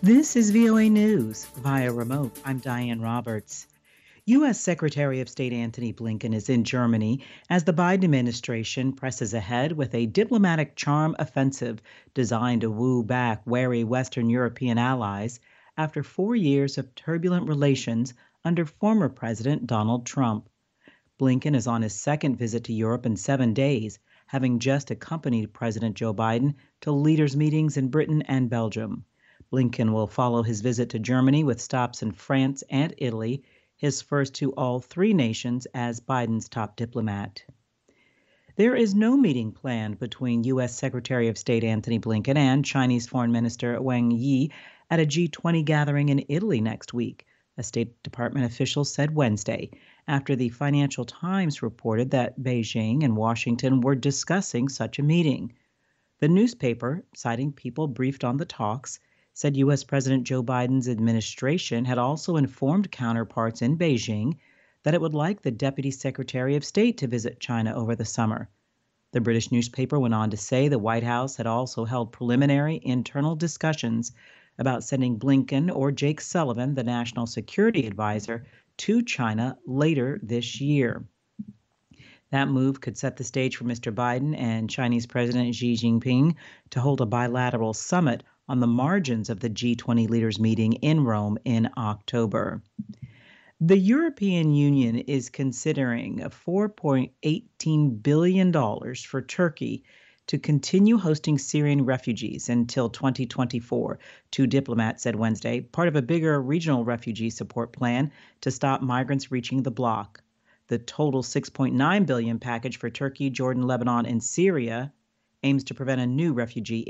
This is VOA News via remote. I'm Diane Roberts. U.S. Secretary of State Antony Blinken is in Germany as the Biden administration presses ahead with a diplomatic charm offensive designed to woo back wary Western European allies after 4 years of turbulent relations under former President Donald Trump. Blinken is on his second visit to Europe in 7 days, having just accompanied President Joe Biden to leaders' meetings in Britain and Belgium. Blinken will follow his visit to Germany with stops in France and Italy, his first to all three nations as Biden's top diplomat. There is no meeting planned between U.S. Secretary of State Antony Blinken and Chinese Foreign Minister Wang Yi at a G20 gathering in Italy next week, a State Department official said Wednesday, after the Financial Times reported that Beijing and Washington were discussing such a meeting. The newspaper, citing people briefed on the talks, said U.S. President Joe Biden's administration had also informed counterparts in Beijing that it would like the Deputy Secretary of State to visit China over the summer. The British newspaper went on to say the White House had also held preliminary internal discussions about sending Blinken or Jake Sullivan, the National Security Advisor, to China later this year. That move could set the stage for Mr. Biden and Chinese President Xi Jinping to hold a bilateral summit on the margins of the G20 leaders meeting in Rome in October. The European Union is considering $4.18 billion for Turkey to continue hosting Syrian refugees until 2024, two diplomats said Wednesday, part of a bigger regional refugee support plan to stop migrants reaching the bloc. The total $6.9 billion package for Turkey, Jordan, Lebanon, and Syria aims to prevent a new refugee